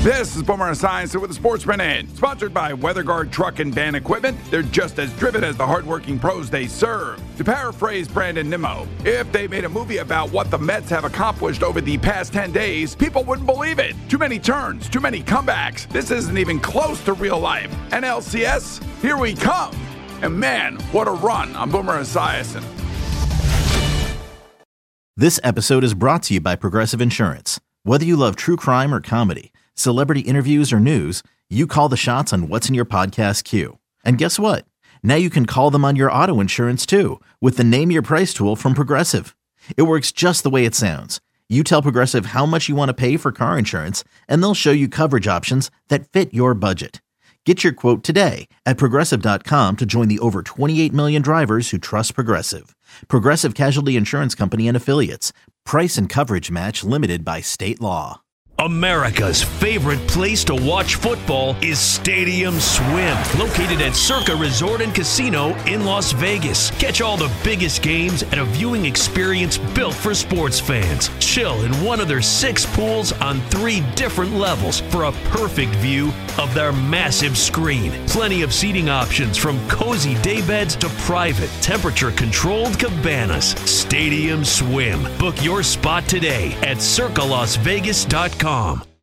This is Boomer Esiason with the Sports Minute, sponsored by WeatherGuard Truck and Van Equipment. They're just as driven as the hardworking pros they serve. To paraphrase Brandon Nimmo, if they made a movie about what the Mets have accomplished over the past 10 days, people wouldn't believe it. Too many turns, too many comebacks. This isn't even close to real life. NLCS, here we come. And man, what a run. I'm Boomer Esiason. This episode is brought to you by Progressive Insurance. Whether you love true crime or comedy, celebrity interviews or news, you call the shots on what's in your podcast queue. And guess what? Now you can call them on your auto insurance too with the Name Your Price tool from Progressive. It works just the way it sounds. You tell Progressive how much you want to pay for car insurance, and they'll show you coverage options that fit your budget. Get your quote today at Progressive.com to join the over 28 million drivers who trust Progressive. Progressive Casualty Insurance Company and Affiliates. Price and coverage match limited by state law. America's favorite place to watch football is Stadium Swim, located at Circa Resort and Casino in Las Vegas. Catch all the biggest games at a viewing experience built for sports fans. Chill in one of their 6 pools on 3 different levels for a perfect view of their massive screen. Plenty of seating options from cozy daybeds to private, temperature-controlled cabanas. Stadium Swim. Book your spot today at circalasvegas.com.